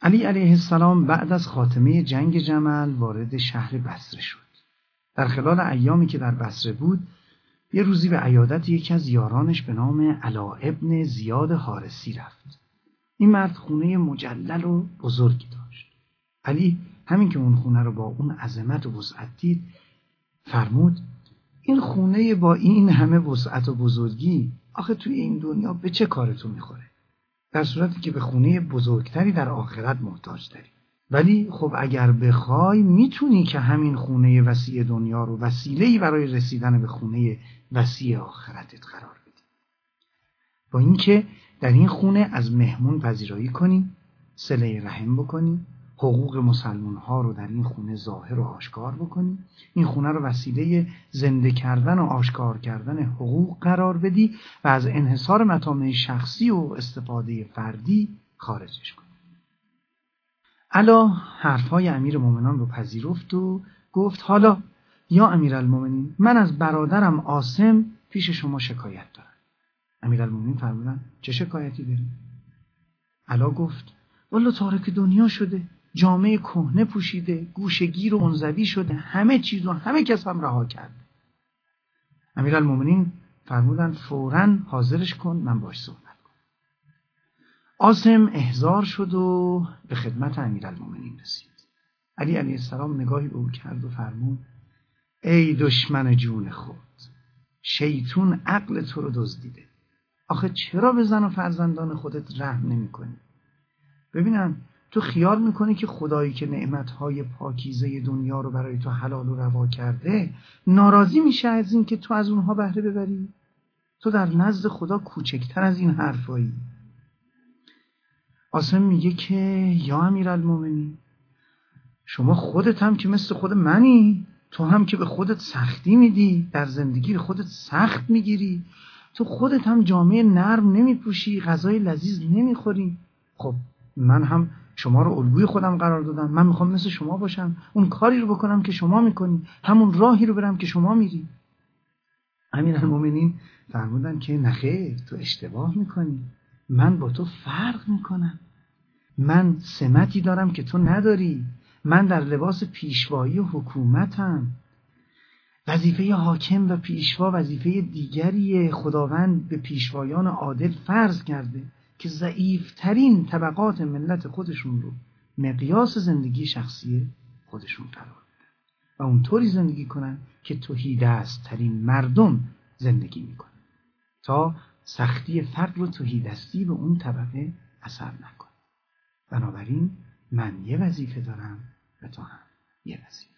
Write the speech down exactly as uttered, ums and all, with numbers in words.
علی علیه السلام بعد از خاتمه جنگ جمل وارد شهر بصره شد. در خلال ایامی که در بصره بود، یه روزی به عیادت یکی از یارانش به نام علا ابن زیاد حارسی رفت. این مرد خونه مجلل و بزرگی داشت. علی همین که اون خونه رو با اون عظمت و وسعت دید، فرمود این خونه با این همه وسعت و بزرگی آخه توی این دنیا به چه کارتون میخوره؟ در صورتی که به خونه بزرگتری در آخرت محتاج داری. ولی خب اگر بخوای میتونی که همین خونه وسیع دنیا رو وسیله‌ای برای رسیدن به خونه وسیع آخرتت قرار بدی. با اینکه در این خونه از مهمون پذیرایی کنی، صله رحم بکنی، حقوق مسلمان ها رو در این خونه ظاهر و آشکار بکنی، این خونه رو وسیله زنده کردن و آشکار کردن حقوق قرار بدی و از انحصار مطامع شخصی و استفاده فردی خارجش کنی. علا حرفهای امیرالمومنین رو پذیرفت و گفت حالا یا امیرالمومنین، من از برادرم عاصم پیش شما شکایت دارم. امیرالمومنین فرمودن چه شکایتی داری؟ علا گفت والا تارک دنیا شده، جامعه کهنه پوشیده، گوشگیر و منزوی شده، همه چیز و همه کس هم رها کرد. امیرالمومنین فرمودن فوراً حاضرش کن، من باش صحبت کنم. عاصم احضار شد و به خدمت امیرالمومنین رسید. علی علیه السلام نگاهی به او کرد و فرمود ای دشمن جون خود، شیطون عقل تو رو دزدیده. آخه چرا به زن و فرزندان خودت رحم نمی کنی؟ ببینم تو خیال میکنی که خدایی که نعمتهای پاکیزه دنیا رو برای تو حلال و روا کرده ناراضی میشه از این که تو از اونها بهره ببری؟ تو در نزد خدا کوچکتر از این حرفایی. عاصم میگه که یا امیرالمومنین، شما خودت هم که مثل خود منی، تو هم که به خودت سختی میدی، در زندگی خودت سخت میگیری، تو خودت هم جامعه نرم نمیپوشی، غذای لذیذ نمیخوری. خب من هم شما رو الگوی خودم قرار دادم، من میخوام مثل شما باشم، اون کاری رو بکنم که شما میکنی، همون راهی رو برم که شما میری. امیرالمومنین فرمودن که نخیر، تو اشتباه میکنی، من با تو فرق میکنم، من سمتی دارم که تو نداری، من در لباس پیشوایی و حکومتم. وظیفه حاکم و پیشوا وظیفه دیگریه. خداوند به پیشوایان عادل فرض کرده که ضعیفترین طبقات ملت خودشون رو مقیاس زندگی شخصی خودشون قرار بدن و اونطوری زندگی کنن که تهیدست ترین مردم زندگی میکنن تا سختی فقر و تهیدستی به اون طبقه اثر نکنه. بنابراین من یه وظیفه دارم و تو هم یه وظیفه.